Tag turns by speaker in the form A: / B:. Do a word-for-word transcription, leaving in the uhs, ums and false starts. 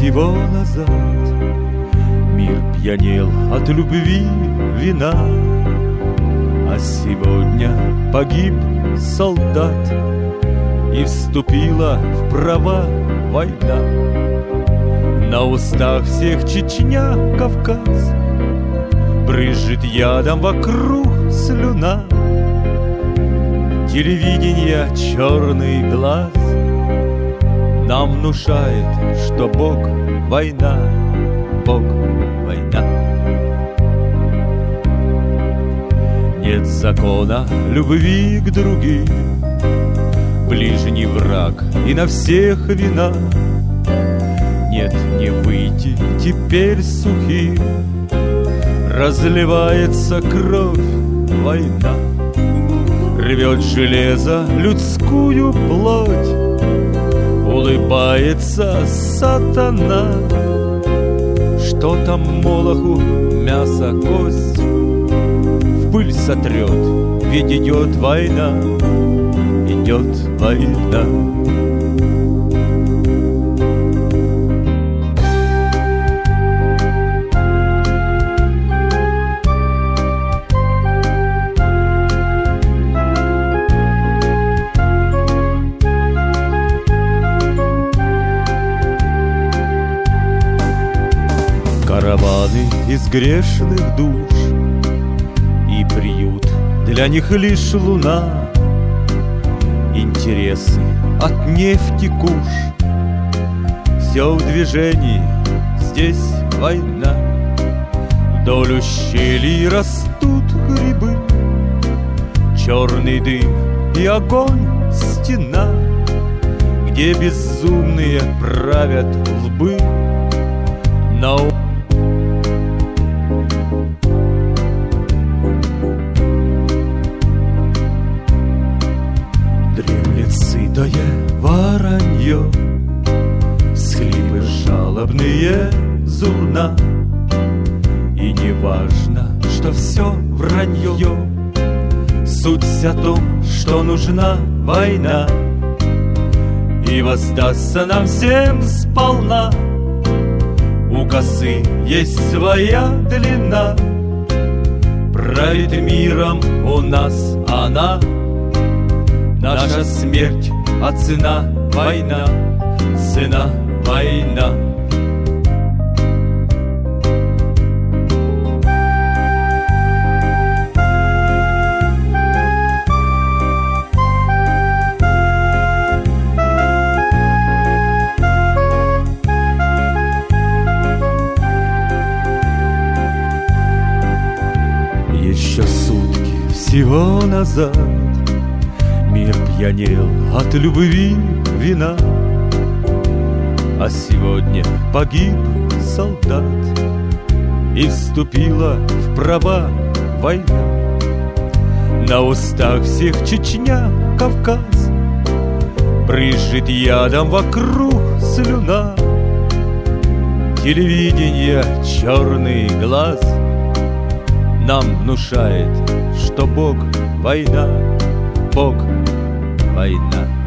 A: всего назад мир пьянел от любви вина, а сегодня погиб солдат, и вступила в права война. На устах всех Чечня, Кавказ, брызжет ядом вокруг слюна. Телевидение черный глаз нам внушает, что Бог — война, Бог — война. Нет закона любви к другим, ближний враг и на всех вина. Нет, не выйти теперь сухим, разливается кровь, война. Рвет железо людскую плоть, улыбается сатана. Что там Молоху мясо, кость в пыль сотрет, ведь идет война, идет война. Караваны из грешных душ, и приют для них лишь луна. Интересы от нефти куш, все в движении, здесь война. Вдоль ущелий растут грибы, черный дым и огонь стена, где безумные правят лбы. На сытое воронье, всхлипы жалобные зурна. И не важно, что все вранье, суть вся в том, что нужна война. И воздастся нам всем сполна, у косы есть своя длина. Правит миром у нас она, наша смерть, а цена — война, цена — война. Еще сутки всего назад мир пьянел от любви вина, а сегодня погиб солдат, и вступила в права война. На устах всех Чечня, Кавказ, брызжет ядом вокруг слюна. Телевидение черный глаз нам внушает, что Бог — война, Бог — война.